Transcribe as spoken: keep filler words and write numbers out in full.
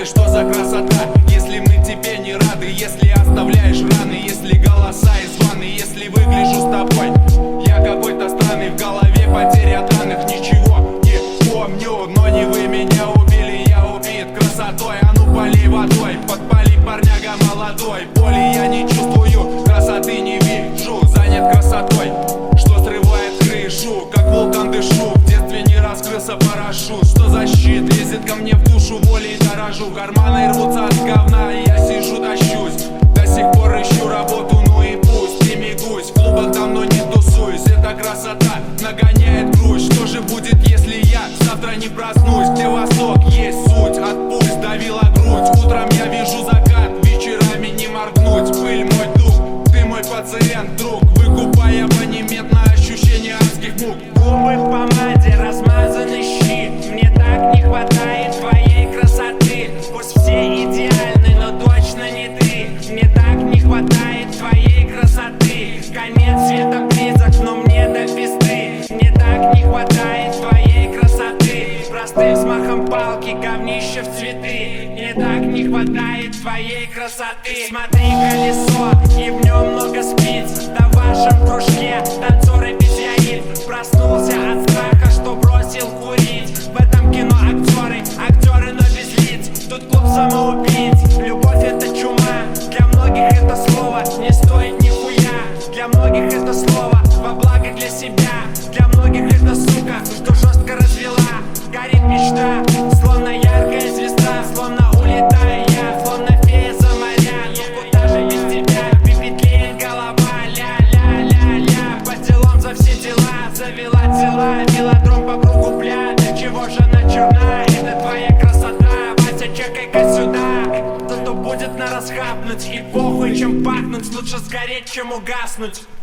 что за красота? Если мы тебе не рады, если оставляешь раны, если голоса из ванны, если выгляжу с тобой я какой-то странный, в голове потеря данных, ничего не помню, но не вы меня убили, я убит красотой. А ну полей водой, подпали, парняга молодой. Боли я не чувствую, красоты не вижу, занят красотой, что срывает крышу, как вулкан дышу. В детстве не раскрылся парашют, что за щит лезет ко мне в душу, волей дорожу. Карманы рвутся от говна, я сижу тащусь, до сих пор ищу работу, ну и пусть. Не мигусь, в клубах давно не тусуюсь, эта красота нагоняет грусть. Что же будет, если я завтра не проснусь? Где восток, есть суть, отпусть, давила грудь. Утром я вижу закат, вечерами не моргнуть. Пыль мой дух, ты мой пациент, друг, выкупай абонемент на ощущение адских мук. Губы в помаде, размазаны щи, мне так не хватает твоей красоты. Пусть все идеальны, но точно не ты. Мне так не хватает твоей красоты. Конец света близок, но мне до пизды. Мне так не хватает твоей красоты. Простым взмахом палки, говнище в цветы. Мне так не хватает твоей красоты. Смотри колесо, и в нем много спиц. Да в вашем кружке танцоры без яиц. Проснулся от страха, что бросил курить. В этом кино актеры, актеры, но без лиц. Тут клуб самоубийц. Любовь это чума, для многих это слово не стоит нихуя. Для многих это слово во благо для себя. Для многих это сука, что жестко развела. Горит мечта, словно яркая звезда. Словно улетаю я, словно фея за моря. Но куда же без тебя, пепетлеет голова. Ля-ля-ля-ля, по делам за все дела. Завела дела, велодром по кругу пля. Для чего же она черна? Это твоя красота, Вася, чекай-ка сюда. Зато будет на расхапнуть, и похуй чем пахнуть. Лучше сгореть, чем угаснуть.